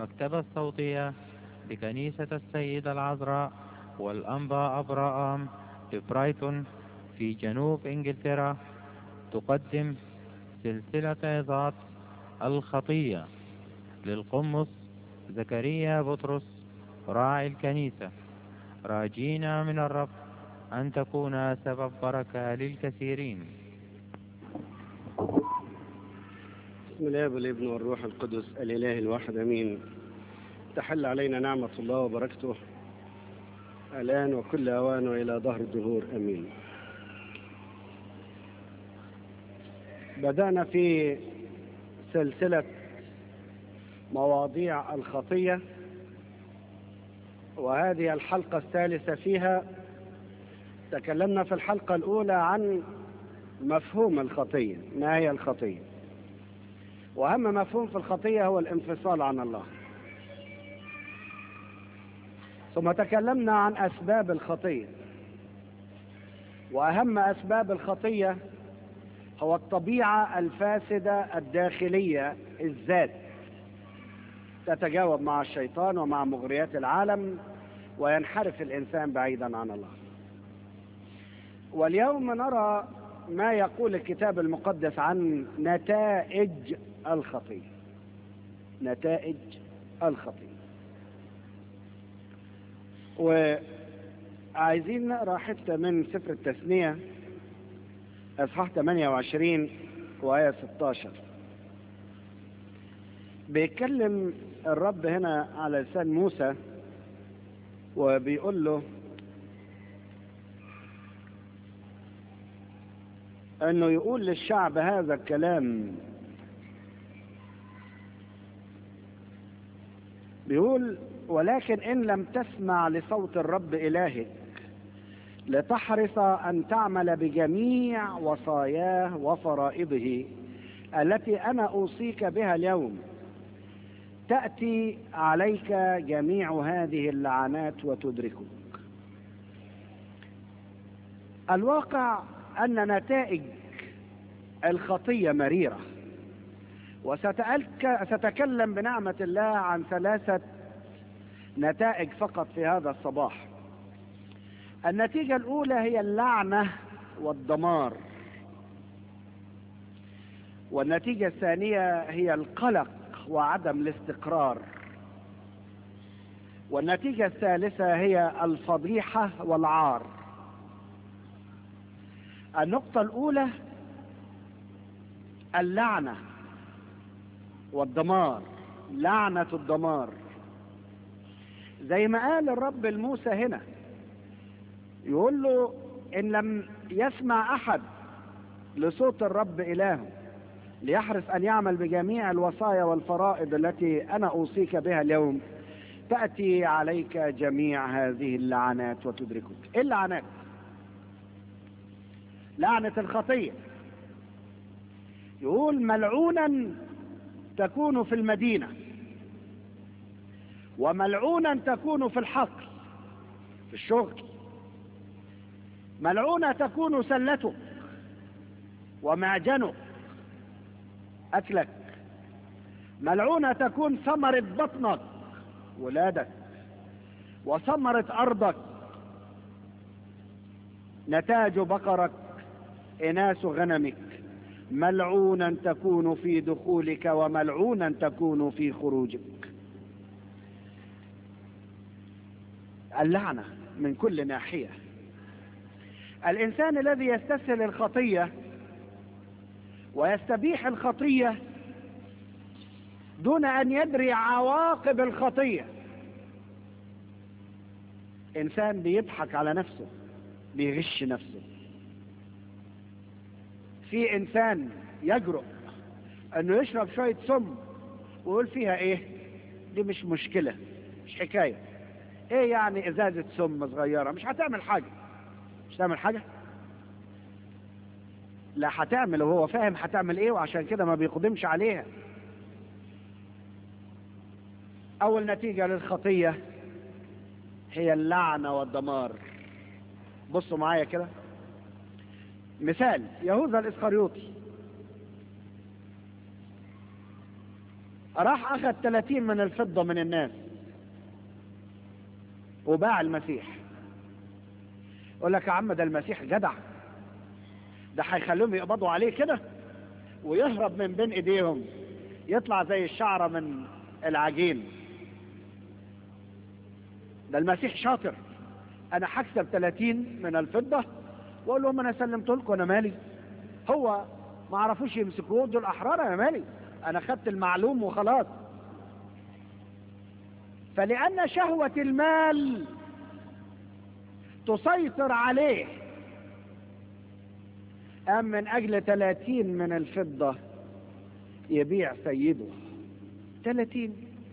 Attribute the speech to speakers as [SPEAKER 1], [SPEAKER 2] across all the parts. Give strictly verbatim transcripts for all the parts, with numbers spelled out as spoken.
[SPEAKER 1] المكتبة الصوتية لكنيسة السيدة العذراء والأنبا أبراهام ببرايتون في جنوب إنجلترا تقدم سلسلة عظات الخطية للقمص زكريا بطرس راعي الكنيسة، راجينا من الرب أن تكون سبب بركة للكثيرين.
[SPEAKER 2] بسم الله والابن والروح القدس الإله الواحد أمين. تحل علينا نعمة الله وبركته الآن وكل أوان وإلى دهر الدهور أمين. بدأنا في سلسلة مواضيع الخطية، وهذه الحلقة الثالثة فيها. تكلمنا في الحلقة الأولى عن مفهوم الخطية، ما هي الخطية، وأهم مفهوم في الخطية هو الانفصال عن الله. ثم تكلمنا عن أسباب الخطية، وأهم أسباب الخطية هو الطبيعة الفاسدة الداخلية، الذات تتجاوب مع الشيطان ومع مغريات العالم وينحرف الإنسان بعيدا عن الله. واليوم نرى ما يقول الكتاب المقدس عن نتائج الخطية. نتائج الخطية. وعايزين نقرأ حتة من سفر التثنية اصحاح ثمانية وعشرين وآية ستة عشر. بيتكلم الرب هنا على لسان موسى وبيقول له انه يقول للشعب هذا الكلام. بيقول: ولكن ان لم تسمع لصوت الرب الهك لتحرص ان تعمل بجميع وصاياه وفرائضه التي انا اوصيك بها اليوم، تأتي عليك جميع هذه اللعنات وتدركك. الواقع أن نتائج الخطية مريرة، وستتكلم بنعمة الله عن ثلاثة نتائج فقط في هذا الصباح. النتيجة الأولى هي اللعنة والدمار، والنتيجة الثانية هي القلق وعدم الاستقرار، والنتيجة الثالثة هي الفضيحة والعار. النقطة الأولى اللعنة والدمار، لعنة الدمار. زي ما قال الرب لموسى هنا، يقول له: إن لم يسمع أحد لصوت الرب إلهه ليحرص أن يعمل بجميع الوصايا والفرائض التي أنا أوصيك بها اليوم، تأتي عليك جميع هذه اللعنات وتدركك. إيه اللعنات؟ لعنة الخطية. يقول: ملعونا تكون في المدينة، وملعونا تكون في الحقل، في الشغل. ملعونة تكون سلتك ومعجنك، أكلك. ملعونة تكون ثمرة بطنك، ولادك، وثمرة أرضك، نتاج بقرك، إناث غنمك. ملعونا تكون في دخولك، وملعونا تكون في خروجك. اللعنة من كل ناحية. الإنسان الذي يستسهل الخطية ويستبيح الخطية دون أن يدري عواقب الخطية، إنسان بيضحك على نفسه، بيغش نفسه. في إنسان يجرؤ أنه يشرب شوية سم ويقول فيها إيه؟ دي مش مشكلة، مش حكاية. إيه يعني إزازة سم صغيرة مش هتعمل حاجة. مش هتعمل حاجة؟ لا، هتعمل، وهو فاهم هتعمل إيه، وعشان كده ما بيقدمش عليها. أول نتيجة للخطية هي اللعنة والدمار. بصوا معايا كده، مثال يهوذا الإسخريوطي. راح اخذ ثلاثين من الفضة من الناس وباع المسيح. يقول لك يا عم ده المسيح جدع، ده هيخليهم يقبضوا عليه كده ويهرب من بين ايديهم، يطلع زي الشعرة من العجين. ده المسيح شاطر، انا هكسب ثلاثين من الفضة واقول لهم انا سلمت لكم، انا مالي، هو ما عرفوش يمسكوه، دول احرار، انا مالي، انا خدت المعلوم وخلاص. فلان شهوة المال تسيطر عليه، أم من أجل ثلاثين من الفضة يبيع سيده. ثلاثين،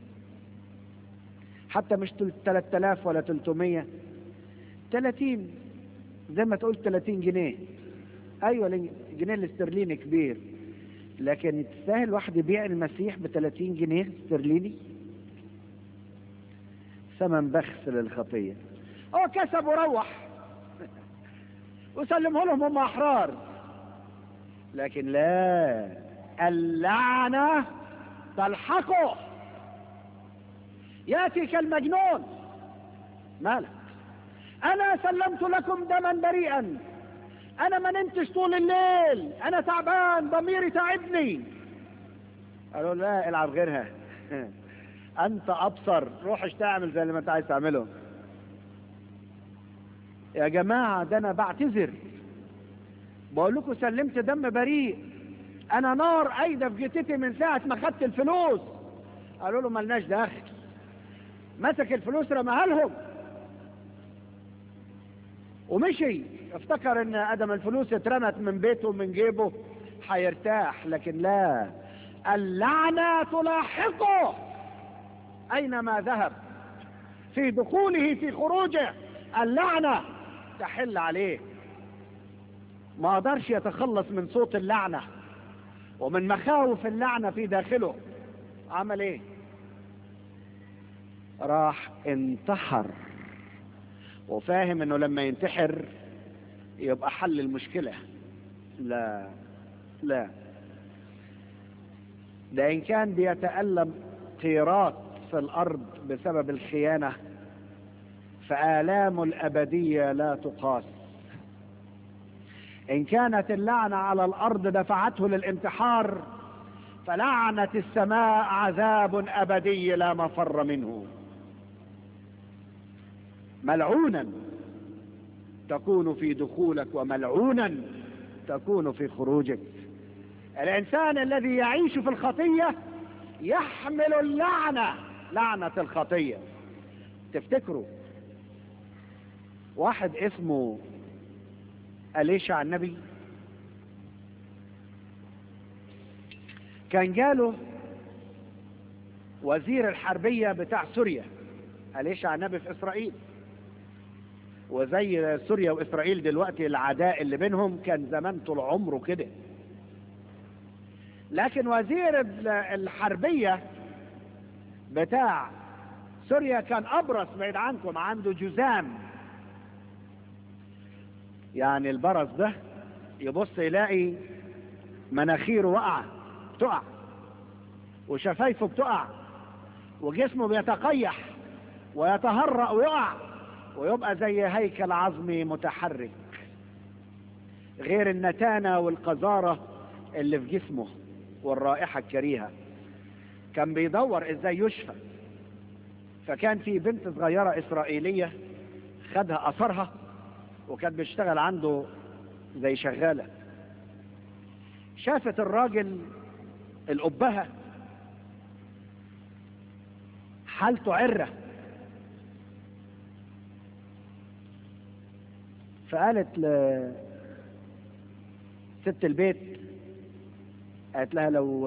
[SPEAKER 2] حتى مش ثلاثة آلاف ولا ثلاثمية، ثلاثين، زي ما تقول ثلاثين جنيه. أيوة الجنيه الاسترليني كبير، لكن تستاهل واحد يبيع المسيح ب ثلاثين جنيه استرليني؟ ثمن بخس للخطية. هو كسب وروح وسلمه لهم، هم أحرار. لكن لا، اللعنة تلحقه، يأتي كالمجنون. مالك؟ أنا سلمت لكم دما بريئا، أنا ما نمتش طول الليل، أنا تعبان، ضميري تعبني. قالوا لا، العب غيرها أنت أبصر، روح اشتعمل زي اللي ما أنت عايز تعمله. يا جماعة ده أنا بعتذر، بقول لكم سلمت دم بريء، أنا نار أيدة في جتتي من ساعة ما خدت الفلوس. قالوا له ملناش دخل. مسك الفلوس رماها لهم ومشي، افتكر ان ادم الفلوس اترمت من بيته ومن جيبه هيرتاح. لكن لا، اللعنة تلاحقه اينما ذهب، في دخوله في خروجه اللعنة تحل عليه. ما قدرش يتخلص من صوت اللعنة ومن مخاوف اللعنة في داخله. عمل ايه؟ راح انتحر، وفاهم انه لما ينتحر يبقى حل المشكلة. لا لا، ده ان كان بيتألم قيراط في الارض بسبب الخيانة، فآلام الأبدية لا تقاس. إن كانت اللعنة على الأرض دفعته للانتحار، فلعنة السماء عذاب أبدي لا مفر منه. ملعونا تكون في دخولك، وملعونا تكون في خروجك. الإنسان الذي يعيش في الخطية يحمل اللعنة، لعنة الخطية. تفتكروا واحد اسمه أليشع النبي كان جاله وزير الحربية بتاع سوريا. أليشع النبي في إسرائيل، وزي سوريا وإسرائيل دلوقتي العداء اللي بينهم كان زمان طول عمره كده. لكن وزير الحربية بتاع سوريا كان أبرص، بعيد عنكم، عنده جذام. يعني البرص ده يبص يلاقي مناخيره وقع بتقع، وشفايفه بتقع، وجسمه بيتقيح ويتهرأ ويقع، ويبقى زي هيكل عظمي متحرك، غير النتانة والقذارة اللي في جسمه والرائحة الكريهة. كان بيدور ازاي يشفى، فكان في بنت صغيرة إسرائيلية خدها أثرها، وكانت بيشتغل عنده زي شغالة. شافت الراجل الأبهة حالته عرة، فقالت لست البيت، قالت لها لو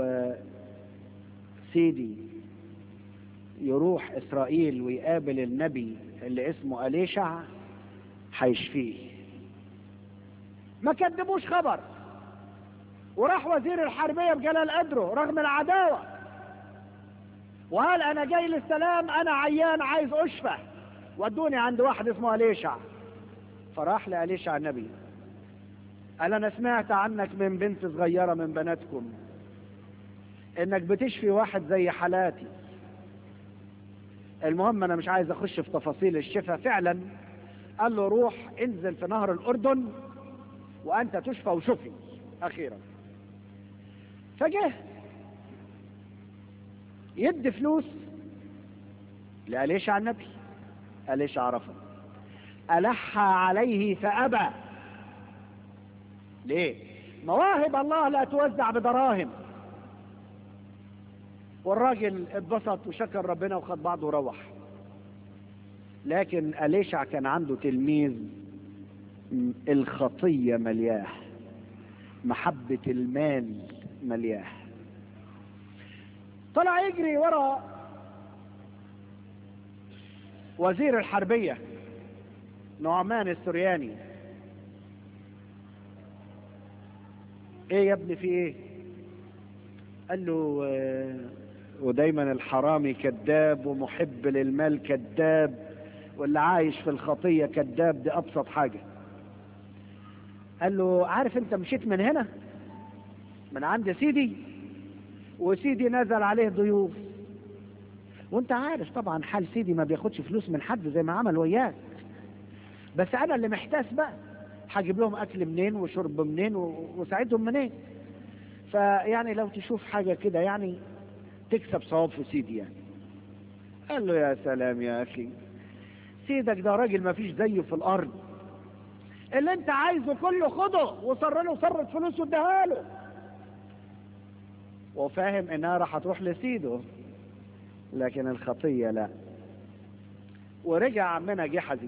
[SPEAKER 2] سيدي يروح إسرائيل ويقابل النبي اللي اسمه أليشع هيشفيه. ما كدبوش خبر، وراح وزير الحربية بجلال قدره رغم العداوة، وقال أنا جاي للسلام، أنا عيان عايز أشفى، ودوني عند واحد اسمه أليشع. فراح لأليشع النبي، قال أنا سمعت عنك من بنت صغيرة من بناتكم انك بتشفي واحد زي حالاتي. المهم انا مش عايز اخش في تفاصيل الشفاء. فعلا قال له روح انزل في نهر الاردن وانت تشفى وشفي اخيرا. فجاه يدي فلوس لأليشع النبي. أليشع رفض، ألح عليه فأبى. ليه؟ مواهب الله لا توزع بدراهم. والراجل اتبسط وشكر ربنا وخد بعضه وروح. لكن أليشع كان عنده تلميذ الخطية ملياه، محبة المال ملياه. طلع يجري ورا وزير الحربية نعمان السرياني. ايه يا ابني في ايه؟ قال له آه ودايما الحرامي كذاب ومحب للمال كذاب واللي عايش في الخطية كذاب، دي ابسط حاجة. قال له عارف انت مشيت من هنا من عند سيدي، وسيدي نزل عليه ضيوف، وانت عارف طبعا حال سيدي ما بياخدش فلوس من حد زي ما عمل وياك، بس انا اللي محتاس بقى هجيب لهم اكل منين وشرب منين وساعدهم منين. فيعني لو تشوف حاجة كده يعني تكسب صواب في سيدي يعني. قال له يا سلام يا اخي، سيدك ده راجل ما فيش زيه في الارض، اللي انت عايزه كله خده وصر له صرف فلوس واديها له، وفاهم انها راح تروح لسيده، لكن الخطية لا. ورجع عمنا جحزي،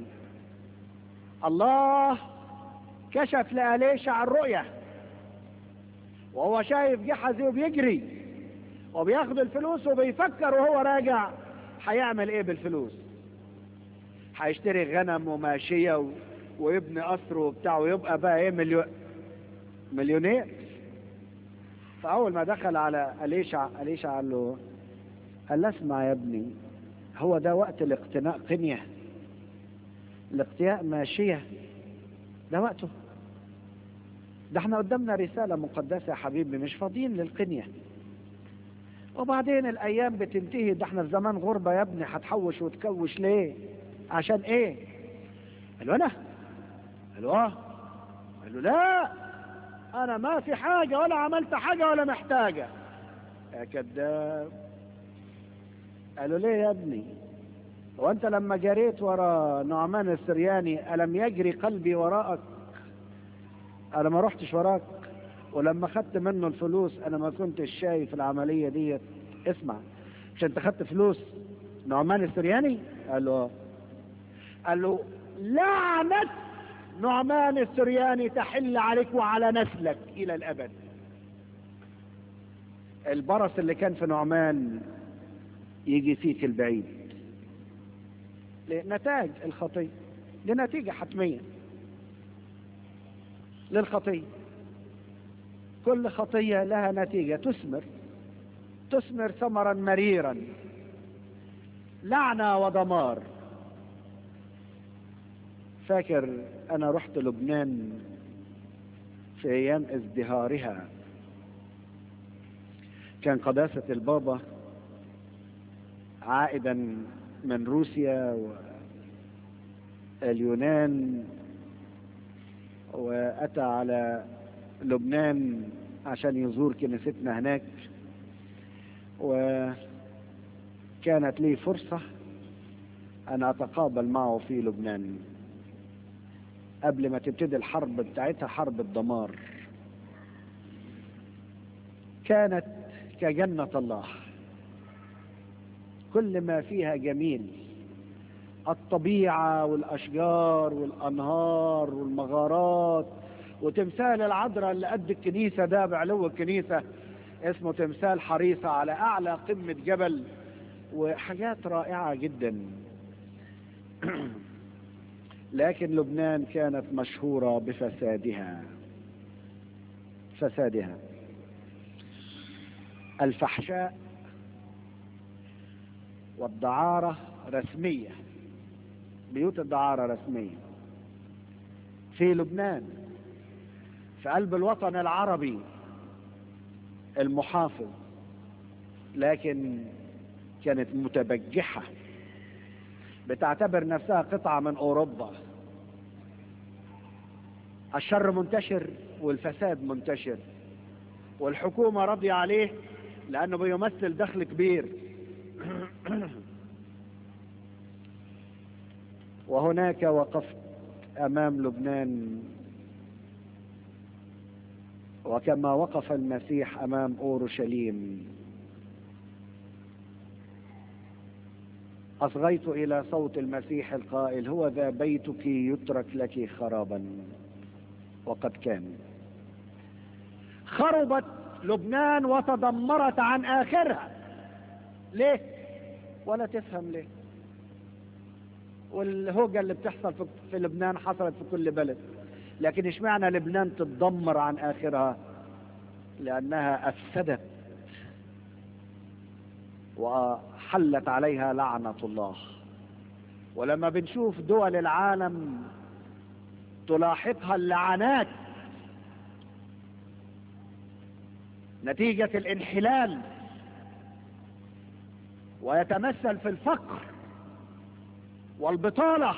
[SPEAKER 2] الله كشف لأليشع الرؤية وهو شايف جحزي وبيجري وبياخد الفلوس وبيفكر وهو راجع هيعمل ايه بالفلوس. هيشتري غنم وماشية و... ويبني قصر وبتاع ويبقى بقى ايه مليو... مليونير. فأول ما دخل على أليشع، أليشع قال له قال له اسمع يا ابني، هو ده وقت الاقتناء قنية، الاقتياء ماشية، ده وقته. ده احنا قدامنا رسالة مقدسة يا حبيبي، مش فاضيين للقنية. وبعدين الأيام بتنتهي، ده احنا في زمان غربة يا ابني، هتحوش وتكوش ليه؟ عشان ايه؟ قال له أنا؟ قال له اه. قال له لا، أنا ما في حاجة ولا عملت حاجة ولا محتاجة. يا كذاب. قال له ليه يا ابني؟ وانت لما جريت ورا نعمان السرياني ألم يجري قلبي وراءك؟ انا ما رحتش وراك، ولما خدت منه الفلوس انا ما كنتش شايف العملية دي. اسمع، مش انت خدت فلوس نعمان السرياني؟ قال له قال له لعنة نعمان السرياني تحل عليك وعلى نسلك الى الابد. البرص اللي كان في نعمان يجي فيك البعيد، نتاج الخطية، دي نتيجة حتمية للخطية. كل خطية لها نتيجة، تثمر تثمر ثمرا مريرا، لعنة ودمار. فاكر أنا رحت لبنان في أيام ازدهارها، كان قداسة البابا عائدا من روسيا واليونان، وأتى على لبنان عشان يزور كنيستنا هناك، وكانت لي فرصة أن أتقابل معه في لبنان قبل ما تبتدي الحرب بتاعتها، حرب الدمار. كانت كجنة الله، كل ما فيها جميل، الطبيعة والأشجار والأنهار والمغارات، وتمثال العذراء اللي قد الكنيسة ده بعلو الكنيسة اسمه تمثال حريصة على أعلى قمة جبل، وحاجات رائعة جدا. لكن لبنان كانت مشهورة بفسادها، فسادها الفحشاء والدعارة رسمية، بيوت الدعارة رسمية في لبنان، في قلب الوطن العربي المحافظ لكن كانت متبجحة، بتعتبر نفسها قطعة من أوروبا. الشر منتشر والفساد منتشر، والحكومة راضية عليه لأنه بيمثل دخل كبير. وهناك وقفت أمام لبنان، وكما وقف المسيح أمام أورشليم، أصغيت إلى صوت المسيح القائل: هو ذا بيتك يترك لك خرابا. وقد كان. خربت لبنان وتدمرت عن آخرها. ليه؟ ولا تفهم ليه. والهوجة اللي بتحصل في لبنان حصلت في كل بلد، لكن اشمعنى لبنان تتدمر عن آخرها؟ لأنها أفسدت وحلت عليها لعنة الله. ولما بنشوف دول العالم تلاحقها اللعنات نتيجة الانحلال، ويتمثل في الفقر والبطالة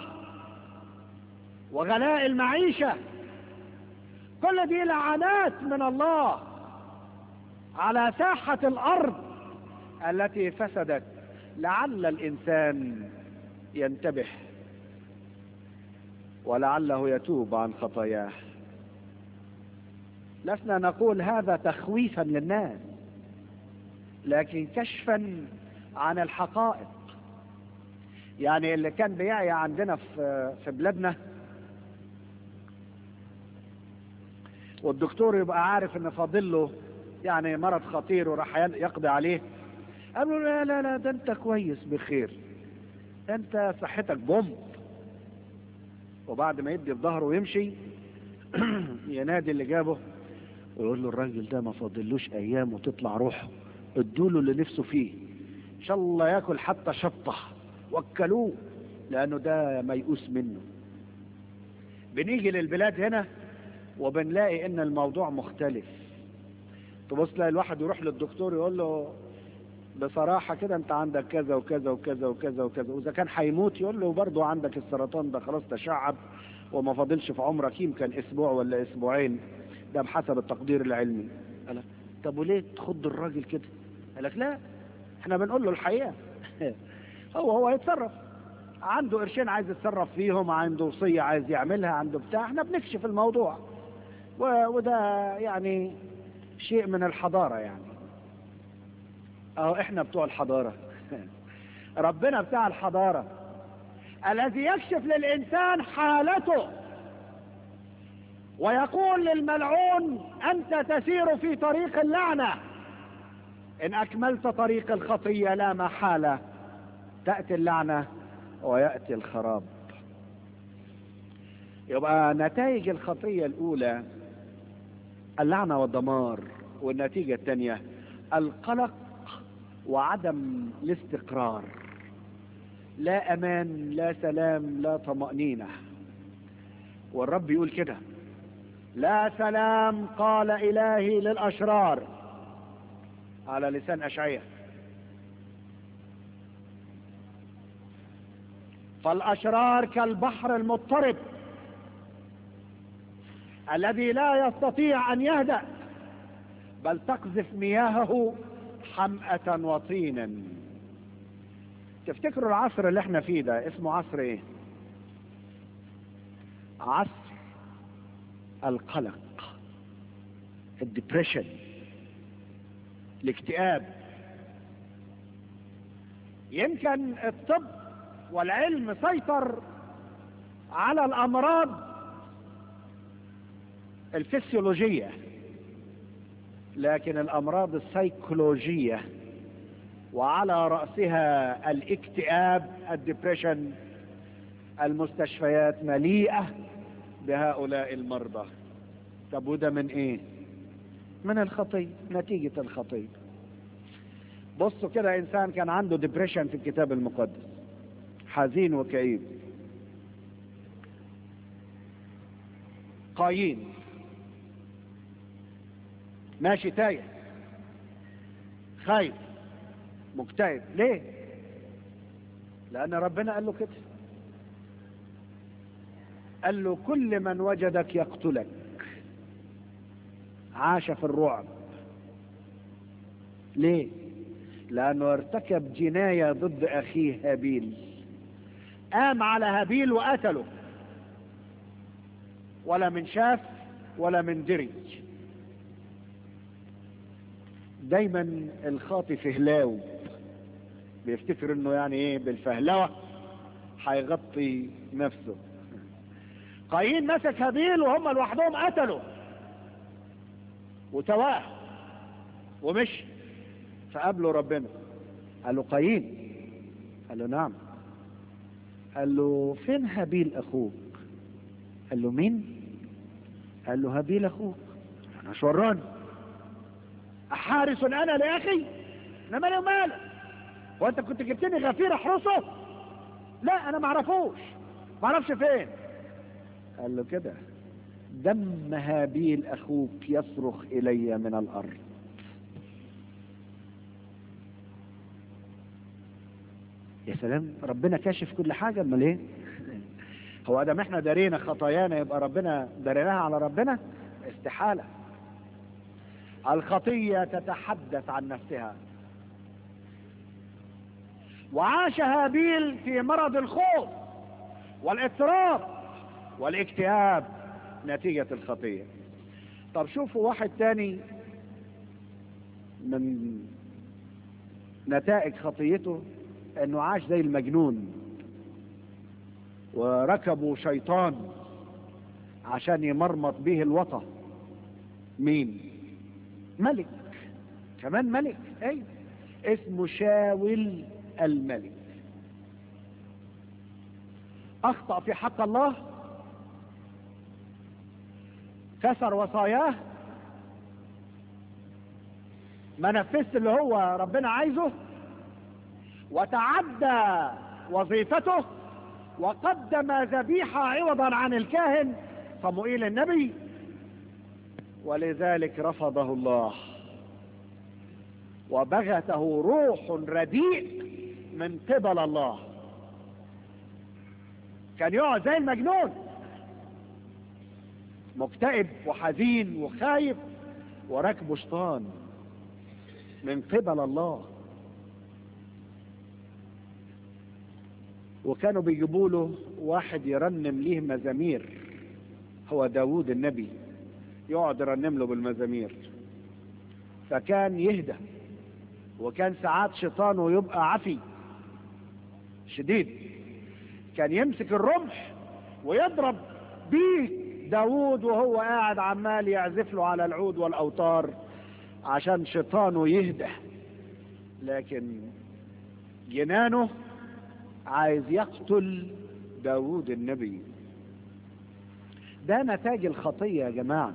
[SPEAKER 2] وغلاء المعيشة، كل دي لعنات من الله على ساحة الأرض التي فسدت. لعل الإنسان ينتبه ولعله يتوب عن خطاياه. لسنا نقول هذا تخويفا للناس، لكن كشفا عن الحقائق. يعني اللي كان بيعيا عندنا في في بلادنا والدكتور يبقى عارف ان فاضل له يعني مرض خطير وراح يقضي عليه، قالوا لا لا لا ده انت كويس بخير، انت صحتك بوم. وبعد ما يدي في ظهره ويمشي ينادي اللي جابه ويقول له الراجل ده ما فاضلوش ايام وتطلع روحه، ادوله اللي نفسه فيه، ان شاء الله ياكل حتى شطه وكلوه، لانه ده ميؤوس منه. بنيجي للبلاد هنا وبنلاقي ان الموضوع مختلف. تبص تلاقي الواحد يروح للدكتور يقول له بصراحة كده انت عندك كذا وكذا وكذا وكذا وكذا، واذا كان هيموت يقول له برضه عندك السرطان ده خلاص تشعب وما فاضلش في عمرك يمكن اسبوع ولا اسبوعين، ده بحسب التقدير العلمي. قال طب وليه تخض الراجل كده؟ قال لك لا، احنا بنقول له الحقيقة. هو هو يتصرف، عنده قرشين عايز يتصرف فيهم، عنده وصية عايز يعملها، عنده بتاع، احنا بنكشف الموضوع. وده يعني شيء من الحضارة يعني. اهو احنا بتوع الحضارة. ربنا بتاع الحضارة الذي يكشف للإنسان حالته ويقول للملعون أنت تسير في طريق اللعنة، إن أكملت طريق الخطية لا محالة تأتي اللعنة ويأتي الخراب. يبقى نتائج الخطية الأولى اللعنة والدمار، والنتيجة الثانية القلق وعدم الاستقرار، لا أمان لا سلام لا طمأنينة. والرب يقول كده: لا سلام قال إلهي للأشرار، على لسان أشعياء. فالأشرار كالبحر المضطرب الذي لا يستطيع أن يهدأ، بل تقذف مياهه حمأة وطينا. تفتكروا العصر اللي احنا فيه ده اسمه عصر ايه؟ عصر القلق، الدبريشن، الاكتئاب. يمكن الطب والعلم سيطر على الامراض الفسيولوجية، لكن الامراض السيكولوجية وعلى رأسها الاكتئاب، الدبريشن، المستشفيات مليئة بهؤلاء المرضى. طب وده من ايه؟ من الخطية، نتيجة الخطية. بصوا كده، انسان كان عنده ديبريشن في الكتاب المقدس، حزين وكئيب. قايين ماشي تايه خايف مكتئب ليه؟ لأن ربنا قال له كده، قال له كل من وجدك يقتلك. عاش في الرعب. ليه؟ لأنه ارتكب جناية ضد أخيه هابيل، قام على هابيل وقتله، ولا من شاف ولا من دري. دايما الخاطي فهلاو، بيفتكر انه يعني ايه بالفهلوة هيغطي نفسه. قايين مسك هابيل وهم لوحدهم قتلوا وتواه ومشي. فقابله ربنا قال له قايين، قال له نعم. قال له فين هابيل اخوك؟ قال له مين؟ قال له هابيل اخوك. انا مش وراني، احارس انا لاخي؟ انا مالي ومالك؟ هو انت كنت جبتني غفير احرسه؟ لا انا ما اعرفوش، ما اعرفش فين. قال له كده دم هابيل اخوك يصرخ الي من الارض. يا سلام، ربنا كاشف كل حاجه. امال ايه؟ هو ادم احنا دارينا خطايانا يبقى ربنا داريناها على ربنا؟ استحاله. الخطيه تتحدث عن نفسها. وعاش هابيل في مرض الخوف والاضطراب والاكتئاب نتيجة الخطية. طب شوفوا واحد تاني من نتائج خطيته، انه عاش زي المجنون وركبوا شيطان عشان يمرمط به الوطى. مين؟ ملك، كمان ملك، ايوه، اسمه شاول الملك. اخطأ في حق الله، كسر وصاياه، ما نفذش اللي هو ربنا عايزه، وتعدى وظيفته، وقدم ذبيحة عوضا عن الكاهن صموئيل النبي، ولذلك رفضه الله وبغته روح رديء من قبل الله. كان يقعد زي المجنون، مكتئب وحزين وخايف وراكبه شيطان من قبل الله. وكانوا بيجيبوا له واحد يرنم ليه مزامير، هو داوود النبي، يقعد يرنم له بالمزامير، فكان يهدى. وكان ساعات شيطانه يبقى عفي شديد، كان يمسك الرمح ويضرب بيه داوود وهو قاعد عمال يعزف له على العود والأوتار عشان شيطانه يهدى. لكن جنانه عايز يقتل داوود النبي. ده نتاج الخطية يا جماعة،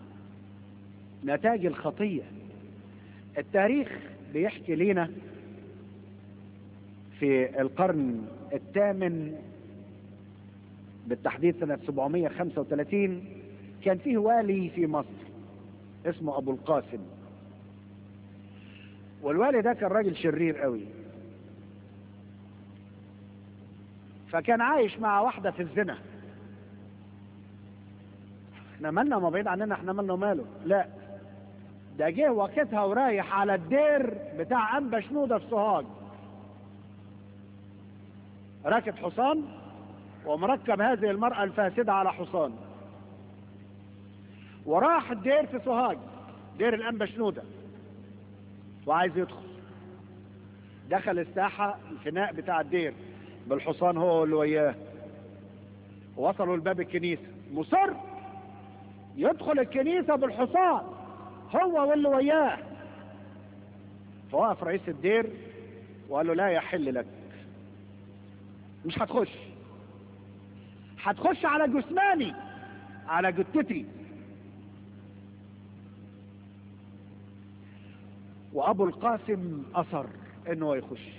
[SPEAKER 2] نتاج الخطية. التاريخ بيحكي لنا في القرن الثامن بالتحديد سنة سبعمائة وخمسة وثلاثين كان فيه والي في مصر اسمه أبو القاسم. والوالي ده كان راجل شرير قوي، فكان عايش مع واحدة في الزنا. احنا مالنا ما بعيد عننا، احنا مالنا وماله؟ لا، ده جه وقتها ورايح على الدير بتاع أنبا شنودة في سوهاج، راكب حصان ومركب هذه المرأة الفاسدة على حصان، وراح الدير في سوهاج، دير الأنبا شنودة، وعايز يدخل. دخل الساحة الفناء بتاع الدير بالحصان هو اللي وياه، ووصلوا لباب الكنيسة، مصر يدخل الكنيسة بالحصان هو واللي وياه. فوقف رئيس الدير وقال له لا يحل لك، مش هتخش، هتخش على جثماني، على جثتي. وابو القاسم اصر انه يخش،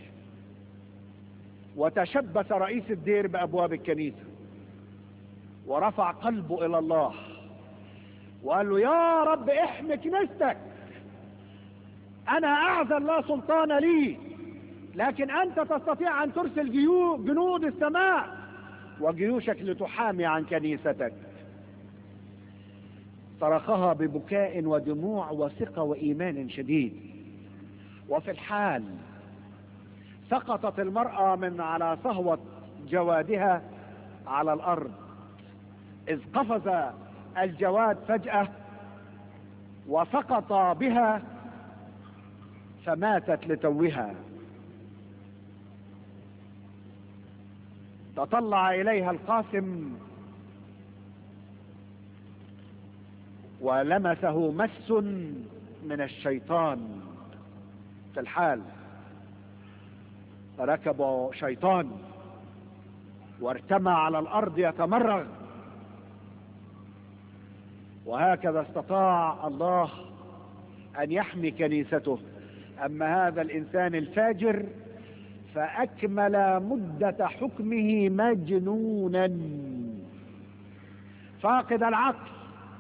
[SPEAKER 2] وتشبث رئيس الدير بابواب الكنيسة ورفع قلبه الى الله وقال له يا رب احمي كنيستك، انا اعزل لا سلطان لي لكن أنت تستطيع أن ترسل جيو- جنود السماء وجيوشك لتحامي عن كنيستك. صرخها ببكاء ودموع وثقة وإيمان شديد. وفي الحال سقطت المرأة من على صهوة جوادها على الأرض، إذ قفز الجواد فجأة وسقط بها فماتت لتوها. تطلع إليها القاسم ولمسه مس من الشيطان. في الحال ركب شيطان وارتمى على الأرض يتمرغ. وهكذا استطاع الله أن يحمي كنيسته. أما هذا الإنسان الفاجر فأكمل مدة حكمه مجنونا فاقد العقل،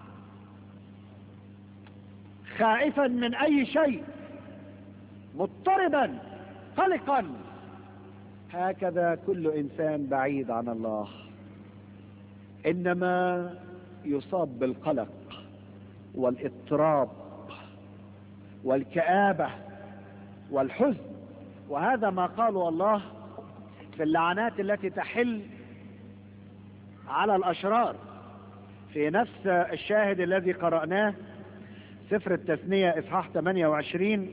[SPEAKER 2] خائفا من أي شيء، مضطربا قلقا. هكذا كل إنسان بعيد عن الله إنما يصاب بالقلق والاضطراب والكآبة والحزن. وهذا ما قاله الله في اللعنات التي تحل على الأشرار في نفس الشاهد الذي قرأناه سفر التثنية إصحاح ثمانية وعشرين.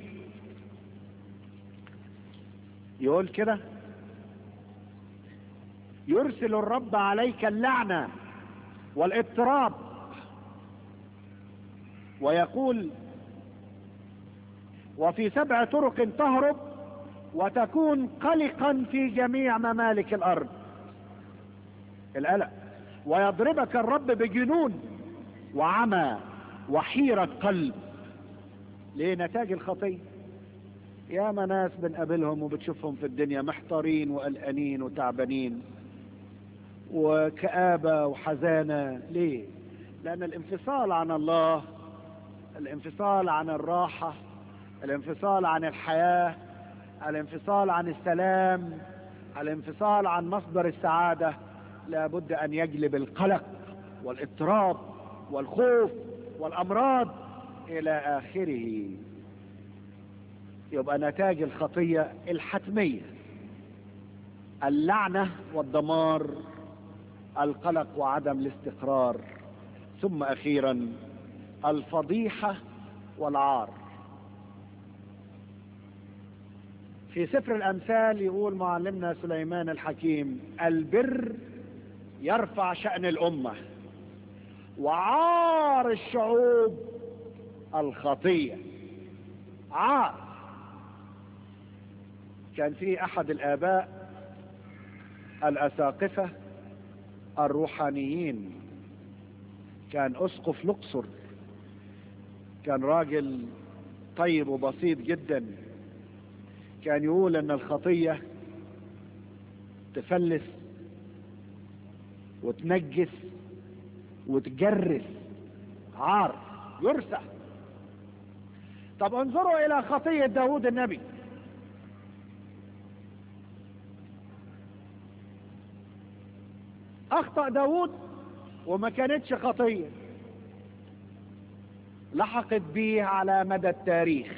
[SPEAKER 2] يقول كده: يرسل الرب عليك اللعنة والاضطراب، ويقول: وفي سبع طرق تهرب وتكون قلقا في جميع ممالك الأرض. القلق. ويضربك الرب بجنون وعمى وحيرة قلب. ليه؟ نتاج الخطية. يا ناس بنقابلهم وبتشوفهم في الدنيا محتارين وقلقانين وتعبانين وكآبة وحزانة. ليه؟ لأن الانفصال عن الله، الانفصال عن الراحة، الانفصال عن الحياة، الانفصال عن السلام، الانفصال عن مصدر السعادة لابد أن يجلب القلق والاضطراب والخوف والأمراض إلى آخره. يبقى نتاج الخطية الحتمية اللعنة والدمار، القلق وعدم الاستقرار، ثم أخيرا الفضيحة والعار. في سفر الأمثال يقول معلمنا سليمان الحكيم: البر يرفع شأن الأمة، وعار الشعوب الخطية. عار. كان في أحد الآباء الأساقفة الروحانيين، كان أسقف الأقصر، كان راجل طيب وبسيط جدا. كان يقول ان الخطية تفلس وتنجس وتجرس، عار، يرسى. طب انظروا الى خطية داود النبي. اخطأ داود وما كانتش خطية، لحقت بيه على مدى التاريخ،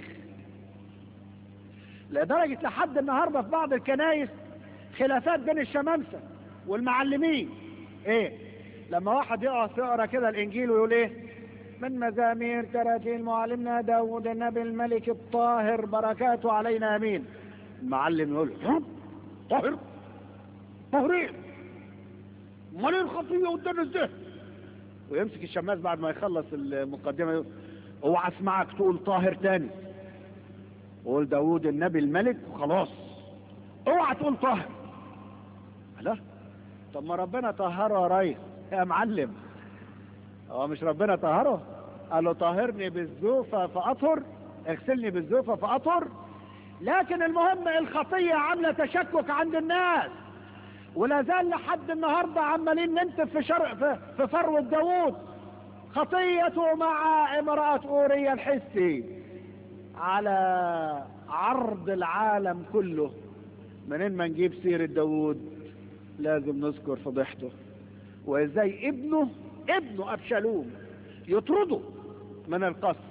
[SPEAKER 2] لدرجة لحد النهاردة في بعض الكنائس خلافات بين الشمامسة والمعلمين. ايه؟ لما واحد يقف يقرأ كده الانجيل ويقول ايه: من مزامير تراتيل معلمنا داود النبي الملك الطاهر بركاته علينا امين. المعلم يقول: طاهر؟ طاهرين؟ امال ايه الخطية قدام الذهن؟ ويمسك الشماس بعد ما يخلص المقدمة يقول: اوعى اسمعك تقول طاهر تاني، قول داود النبي الملك وخلاص، اوعى تقول طاهر. لا، طب ما ربنا طهره يا ريس يا معلم. هو مش ربنا طهره؟ قال له: طهرني بالزوفة فأطهر، اغسلني بالزوفة فأطهر. لكن المهم الخطية عاملة تشكك عند الناس، ولا زال لحد النهاردة عمالين ننتف في شرق في, في فروة داود. خطيته مع امرأة أوريا الحسي على عرض العالم كله منين ما نجيب سيرة داود لازم نذكر فضيحته، وازاي ابنه ابنه أبشالوم يطرده من القصر،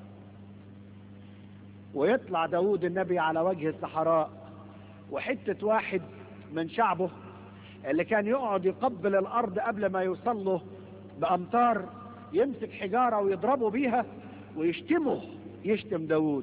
[SPEAKER 2] ويطلع داود النبي على وجه الصحراء، وحتة واحد من شعبه اللي كان يقعد يقبل الأرض قبل ما يوصل له بأمتار يمسك حجارة ويضربه بيها ويشتمه، يشتم داود.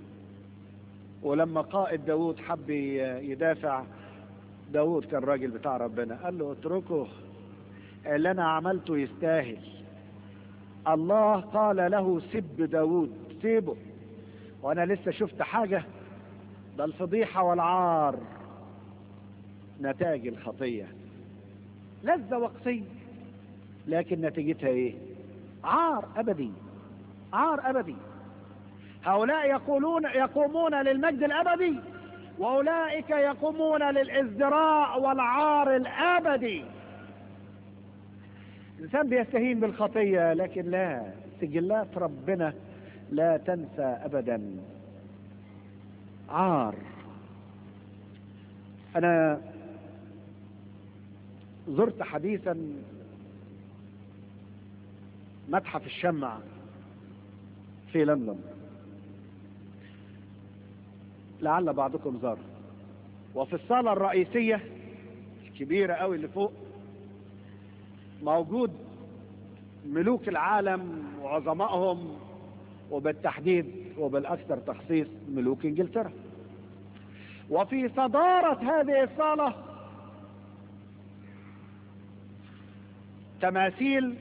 [SPEAKER 2] ولما قائد داود حب يدافع، داود كان راجل بتاع ربنا، قال له اتركه، اللي انا عملته يستاهل. الله قال له سب داود، سيبه، وانا لسه شفت حاجة، ده الفضيحة والعار نتاج الخطية، لذة وقتية لكن نتيجتها ايه؟ عار ابدي، عار ابدي. هؤلاء يقولون يقومون للمجد الابدي، واولئك يقومون للازدراء والعار الابدي. الانسان بيستهين بالخطية، لكن لا، سجلات ربنا لا تنسى ابدا. عار. انا زرت حديثا متحف الشمع في لندن، لعل بعضكم زار، وفي الصالة الرئيسية الكبيرة قوي اللي فوق موجود ملوك العالم وعظمائهم، وبالتحديد وبالأكثر تخصيص ملوك انجلترا. وفي صدارة هذه الصالة تماثيل،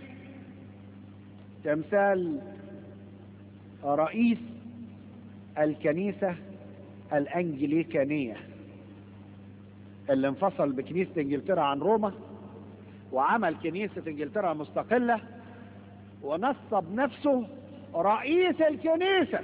[SPEAKER 2] تمثال رئيس الكنيسة الأنجليكانية اللي انفصل بكنيسة انجلترا عن روما، وعمل كنيسة انجلترا مستقلة، ونصب نفسه رئيس الكنيسة.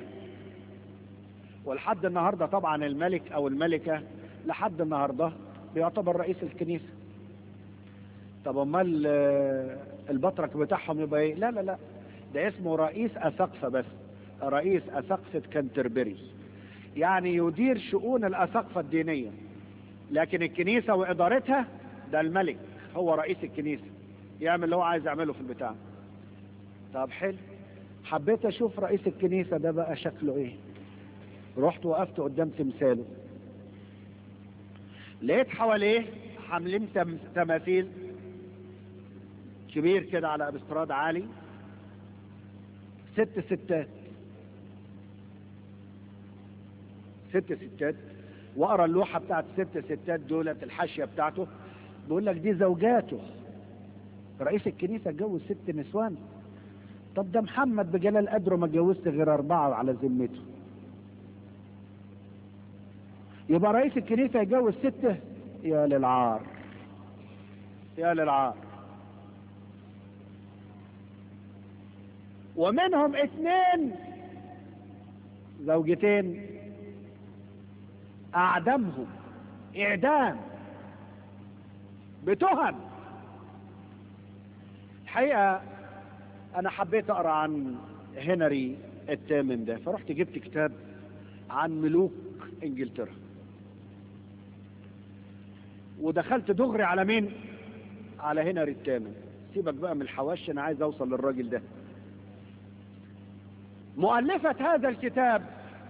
[SPEAKER 2] ولحد النهاردة طبعا الملك او الملكة لحد النهاردة بيعتبر رئيس الكنيسة. طب امال البطرك بتاعهم يبقى ايه؟ لا لا لا، ده اسمه رئيس اساقفة، بس رئيس اساقفة كانتربري، يعني يدير شؤون الاساقفة الدينية، لكن الكنيسة وادارتها ده الملك هو رئيس الكنيسة، يعمل اللي هو عايز يعمله في البتاع. طب حلو، حبيت اشوف رئيس الكنيسة ده بقى شكله ايه. رحت وقفت قدام تمثاله، لقيت حواليه حاملين تماثيل كبير كده على ابستراد عالي، ست ستات ست ستات واقرا اللوحة بتاعت ست ستات دولت الحاشية بتاعته، بيقول لك دي زوجاته. رئيس الكنيسة اتجوز ست نسوان. طب ده محمد بجلال قدره ما اتجوزش غير اربعة على ذمته، يبقى رئيس الكنيسة يتجوز ستة؟ يا للعار، يا للعار. ومنهم اثنين زوجتين اعدمهم اعدام بتهم. الحقيقة انا حبيت اقرا عن هنري الثامن ده، فرحت جبت كتاب عن ملوك انجلترا، ودخلت دغري على مين؟ على هنري الثامن. سيبك بقى من الحواشي، انا عايز اوصل للراجل ده. مؤلفة هذا الكتاب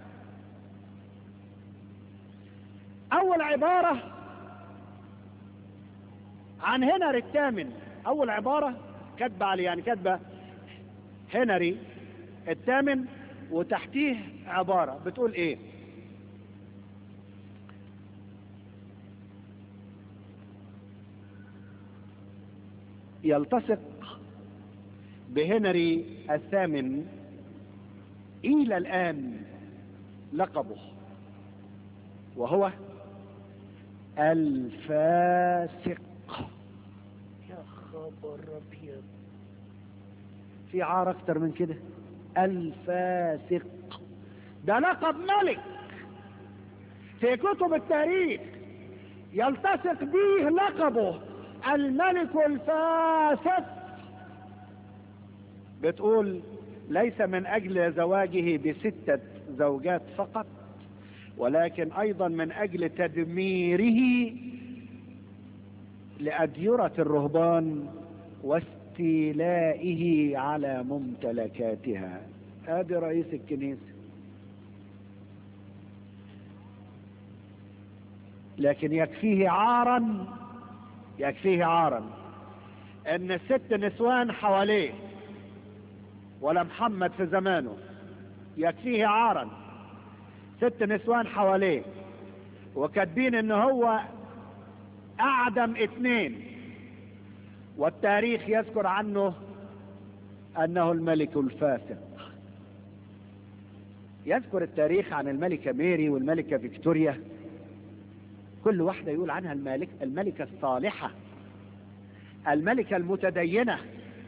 [SPEAKER 2] اول عبارة عن هنري الثامن، اول عبارة كاتبة عليه، يعني كاتبة هنري الثامن وتحتيه عبارة بتقول ايه؟ يلتصق بهنري الثامن إلى الآن لقبه، وهو الفاسق. يا خبر أبيض، في عار أكتر من كده؟ الفاسق ده لقب ملك في كتب التاريخ، يلتصق به لقبه الملك الفاسق. بتقول ليس من اجل زواجه بستة زوجات فقط، ولكن أيضا من أجل تدميره لأديرة الرهبان واستيلائه على ممتلكاتها. ادي رئيس الكنيسة. لكن يكفيه عارا يكفيه عارا ان الست نسوان حواليه، ولا محمد في زمانه، يكفيه عارا ست نسوان حواليه وكاتبين ان هو اعدم اثنين، والتاريخ يذكر عنه انه الملك الفاسق. يذكر التاريخ عن الملكة ميري والملكة فيكتوريا، كل واحدة يقول عنها الملك الملكة الصالحة، الملكة المتدينة،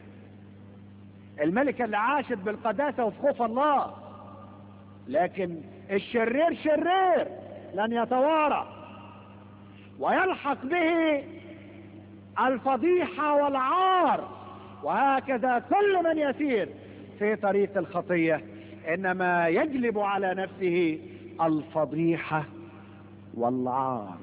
[SPEAKER 2] الملكة اللي عاشت بالقداسة وفي خوف الله. لكن الشرير شرير لن يتوارى، ويلحق به الفضيحة والعار. وهكذا كل من يسير في طريق الخطية إنما يجلب على نفسه الفضيحة والعار.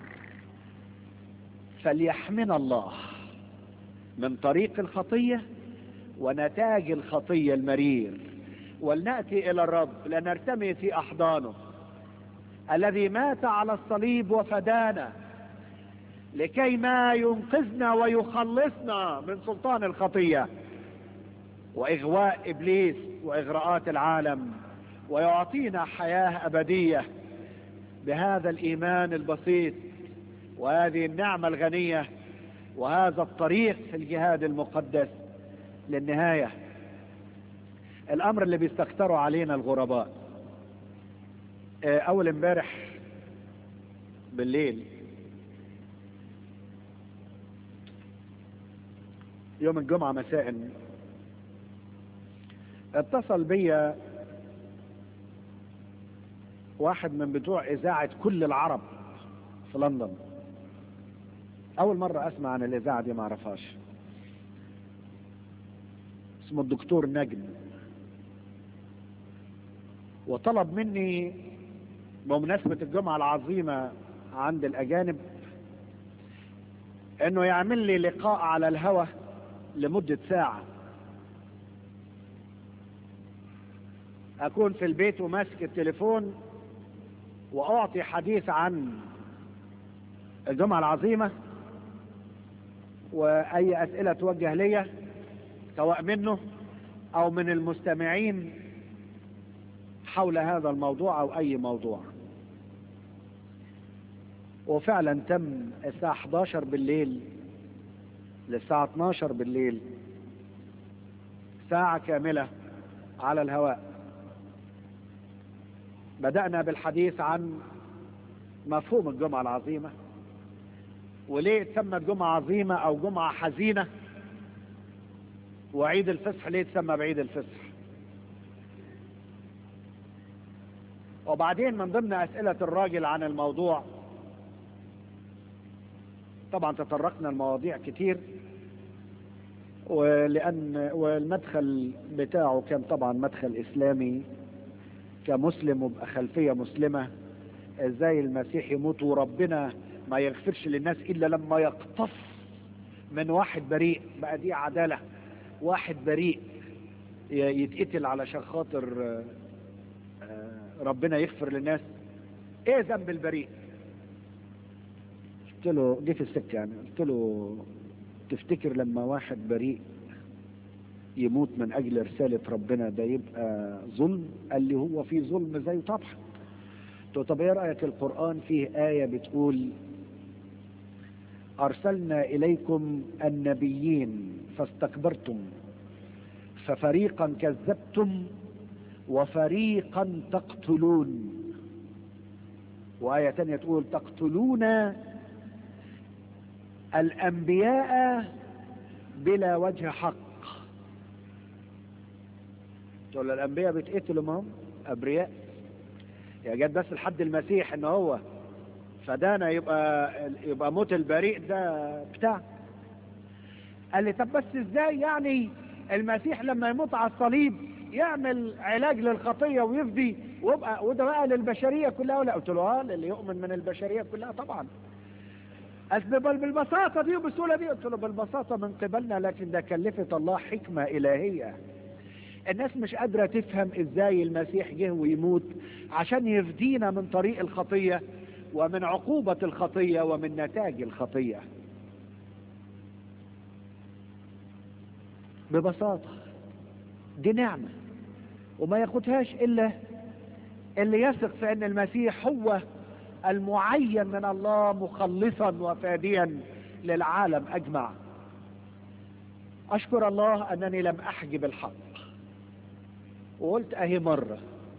[SPEAKER 2] فليحمنا الله من طريق الخطية ونتاج الخطية المرير، ولنأتي إلى الرب لنرتمي في أحضانه الذي مات على الصليب وفدانا لكي ما ينقذنا ويخلصنا من سلطان الخطية وإغواء إبليس وإغراءات العالم، ويعطينا حياة أبدية بهذا الإيمان البسيط وهذه النعمة الغنية وهذا الطريق في الجهاد المقدس للنهاية. الأمر اللي بيستكتروا علينا الغرباء. أول امبارح بالليل يوم الجمعة مساء اتصل بيا واحد من بتوع إذاعة كل العرب في لندن. أول مرة أسمع عن الإذاعة دي، ما أعرفهاش. اسمه الدكتور نجم، وطلب مني بمناسبة الجمعة العظيمة عند الأجانب إنه يعمل لي لقاء على الهوى لمدة ساعة، أكون في البيت وماسك التليفون وأعطي حديث عن الجمعة العظيمة، وأي أسئلة توجه لي سواء منه أو من المستمعين حول هذا الموضوع أو أي موضوع. وفعلا تم الساعة احدى عشر بالليل للساعة اثناشر بالليل، ساعة كاملة على الهواء. بدأنا بالحديث عن مفهوم الجمعة العظيمة، وليه تسمى جمعة عظيمة أو جمعة حزينة، وعيد الفصح ليه تسمى بعيد الفصح. وبعدين من ضمن أسئلة الراجل عن الموضوع، طبعا تطرقنا المواضيع كتير، ولأن والمدخل بتاعه كان طبعا مدخل إسلامي كمسلم وبخلفية مسلمة. ازاي المسيح يموت وربنا ما يغفرش للناس إلا لما يقتص من واحد بريء؟ بقى دي عدالة؟ واحد بريء يتقتل علشان خاطر ربنا يغفر للناس؟ ايه ذنب البريء؟ قلت له دي في السكة يعني، قلت له تفتكر لما واحد بريء يموت من اجل رسالة ربنا ده يبقى ظلم؟ قال لي هو في ظلم زيه طبعا. قلت له طب ايه رأيك القرآن فيه آية بتقول ارسلنا اليكم النبيين فاستكبرتم ففريقا كذبتم وفريقا تقتلون، وآية تانية تقول تقتلون الأنبياء بلا وجه حق. تقول الأنبياء بتقتلوا ما هم أبرياء؟ يا جد بس لحد المسيح إن هو فدانا يبقى يبقى موت البريء ده بتاع. قال لي طب بس ازاي يعني المسيح لما يموت على الصليب يعمل علاج للخطية ويفدي ويبقى وده بقى للبشرية كلها ولا؟ قلت له اه اللي يؤمن من البشرية كلها طبعا. قال بل بالبساطة دي وبالسهولة دي؟ قلت له بالبساطة من قبلنا، لكن ده كلفت الله حكمة إلهية. الناس مش قادرة تفهم ازاي المسيح جه ويموت عشان يفدينا من طريق الخطية ومن عقوبة الخطية ومن نتاج الخطية. ببساطة دي نعمة وما ياخدهاش إلا اللي يثق في أن المسيح هو المعين من الله مخلصا وفاديا للعالم أجمع. أشكر الله أنني لم أحجب الحق، وقلت أهي مرة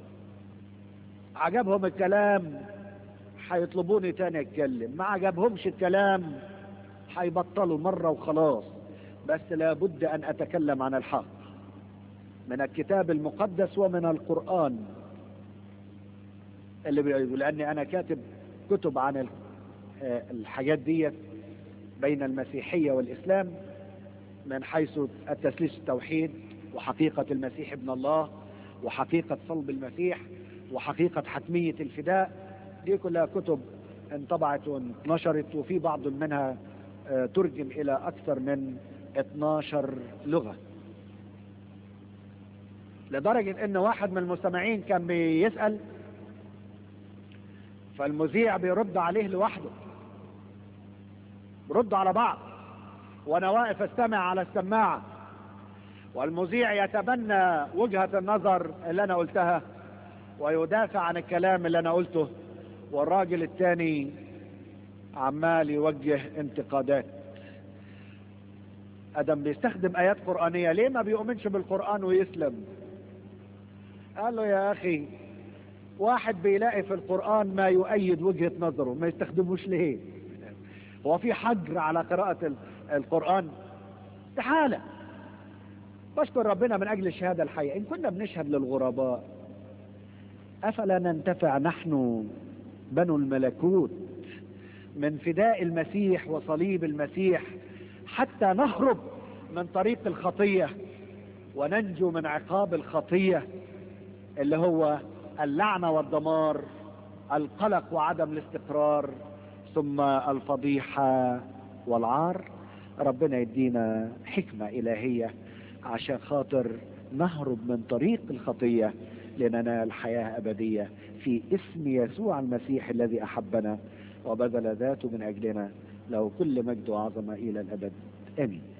[SPEAKER 2] عجبهم الكلام هيطلبوني تاني أتكلم، ما عجبهمش الكلام هيبطلوا مرة وخلاص. بس لابد أن أتكلم عن الحق من الكتاب المقدس ومن القرآن اللي بيقول، لأني أنا كاتب كتب عن الحاجات دي بين المسيحية والإسلام، من حيث التثليث التوحيد وحقيقة المسيح ابن الله وحقيقة صلب المسيح وحقيقة حتمية الفداء. دي كلها كتب انطبعت ونشرت، وفي بعض منها ترجم إلى أكثر من اتناشر لغة، لدرجة ان واحد من المستمعين كان بيسأل فالمذيع بيرد عليه لوحده، برد على بعض وانا واقف استمع على السماعة، والمذيع يتبنى وجهة النظر اللي انا قلتها ويدافع عن الكلام اللي انا قلته، والراجل التاني عمال يوجه انتقادات. ادم بيستخدم ايات قرآنية، ليه ما بيؤمنش بالقرآن ويسلم؟ قال له يا اخي واحد بيلاقي في القرآن ما يؤيد وجهة نظره، ما يستخدموش ليه؟ هو في حجر على قراءة القرآن؟ استحالة. بشكر ربنا من اجل الشهادة الحية. ان كنا بنشهد للغرباء افلا ننتفع نحن بنو الملكوت من فداء المسيح وصليب المسيح حتى نهرب من طريق الخطية وننجو من عقاب الخطية اللي هو اللعنة والدمار، القلق وعدم الاستقرار، ثم الفضيحة والعار. ربنا يدينا حكمة إلهية عشان خاطر نهرب من طريق الخطية لننال حياة أبدية في اسم يسوع المسيح الذي أحبنا وبذل ذاته من أجلنا، له كل مجد وعظمة إلى الأبد. آمين.